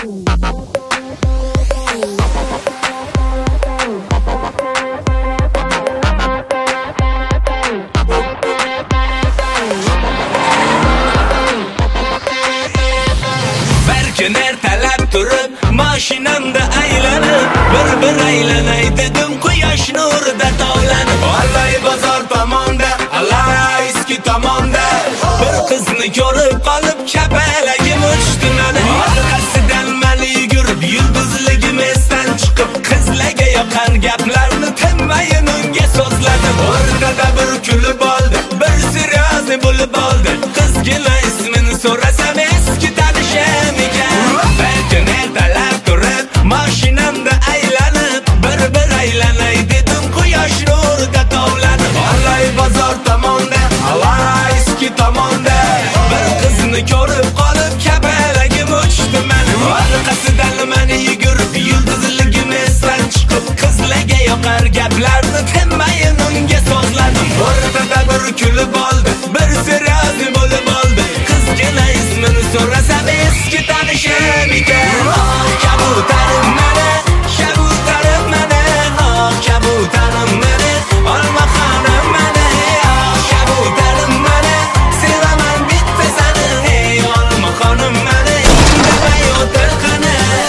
Gün ertelep durup maşinamda aylanıp bir aylanay dedim quyosh nurida tovlanib Vallahi bozor tomonda Allah eski tomonda bir qizni ko'rib qolib kapalagim uchdi meni orqasidan meni yugurib yulduzligim esdan chiqib qizlarga yoqqan gaplarni tinmayin unga so'zladim o'rtada bir kulib oldi bir seryozni bo'lib oldi qizgina ismini so'rasam eski tanishim ekan Belki ertalab turib mashinamda aylanib bir aylanay dedim quyosh nurida tovlanib Vallahi bozor tomonda Allah eski tomonda bir qizni ko'rib qolib kapalagim uchdi meni orqasidan meni yugurib yulduzligim esdan chiqib qizlarga yoqar gaplarni tinmayin unga so'zladim o'rtada bir kulib oldi bir seryozni bo'lib oldi qizgina ismini so'rasam eski tanishim ekan kabutarim meni kabutarim meni kabutarim meni olma xonim meni kabutarim meni sevaman bitta seni ey olma xonim meni indamay o'tir qani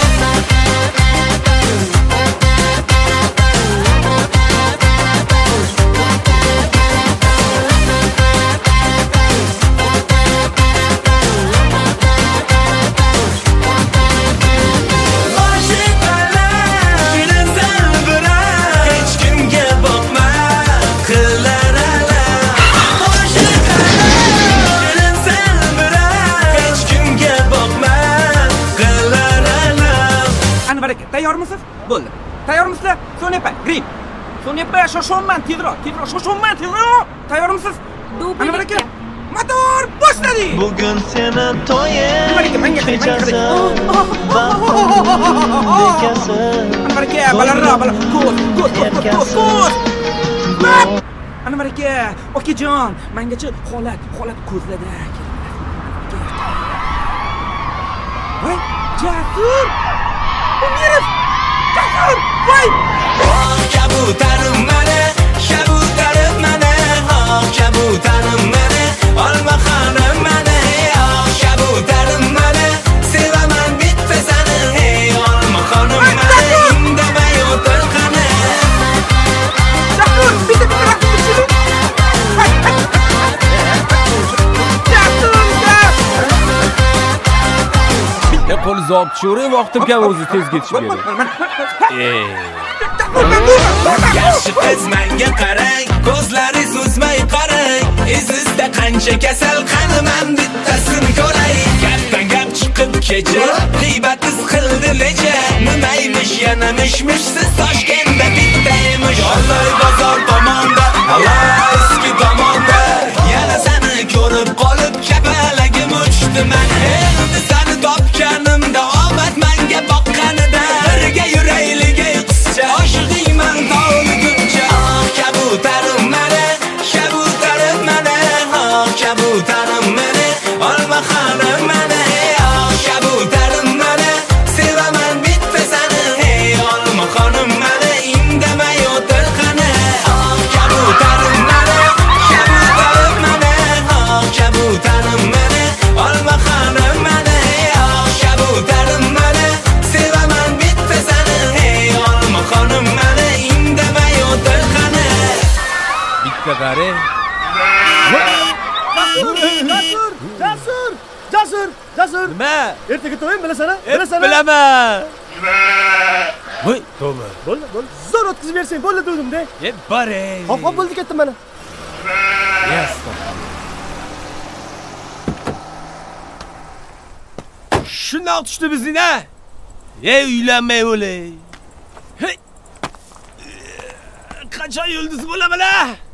Tayyormisiz? Bo'ldi. Tayyormisizlar? So'nyapman. Green. So'nyapman, shoshonman, tezroq, shoshonman, tezroq. Tayyormisiz? Ana aka. Motor boshladik. Bugun seni to'ying kechasi bekasi. Ana aka, balandroq, ko'z. Ana aka, okajon, mengacha holat ko'zladi. Voy, Jasur. Umirov! Jasur! Voy! Kabutarim meni, kabutarim meni, kabutarim meni, olma xonim meni, kabutarim meni, sevaman bitta seni, ey olma xonim meni, indamay o'tir qani. Jasur, bitta raqib Ya qo'l zob cho'ri vaqtimga o'zi tez ketishib beradi. Yaxshi qiz menga qarang, ko'zlari so'zmay qarang. Izizda qancha kasal qaniman bittasini ko'ray. Gapdan gap chiqib kecha, g'iybatsiz qildi necha. Nimaymish yana mishmishsiz Toshkentda bitta emish. Olloy bozor tomonda, Allah eski tomonda. Yana seni ko'rib qolib kapalagim uchdi meni. Endi seni topganimda omad menga boqqanida birga yuraylik ey qizcha oshig'ingman tog'liguncha kabutarim meni kabutarim meni kabutarim meni olma xonim meni kabutarim meni sevaman bitta seni ey olma xonim meni indamay o'tir qani kabutarim meni kabutarim meni kabutarim meni olma xonim meni kabutarim meni sevaman bitta seni ey olma xonim meni indamay o'tir qani Bitta qari. Jasur. Nima? Ertaga to'yim bilasana? Bilaman. Voy, to'g'ri. Bo'ldi. Zo'r o'tkazib bersang bo'ldi dedim-da. Boray. Hop bo'ldi ketdim mana. Yasto. Shundoq tushdi bizning-a? Uylanmay o'lay. Qachon yulduz bo'laman-a?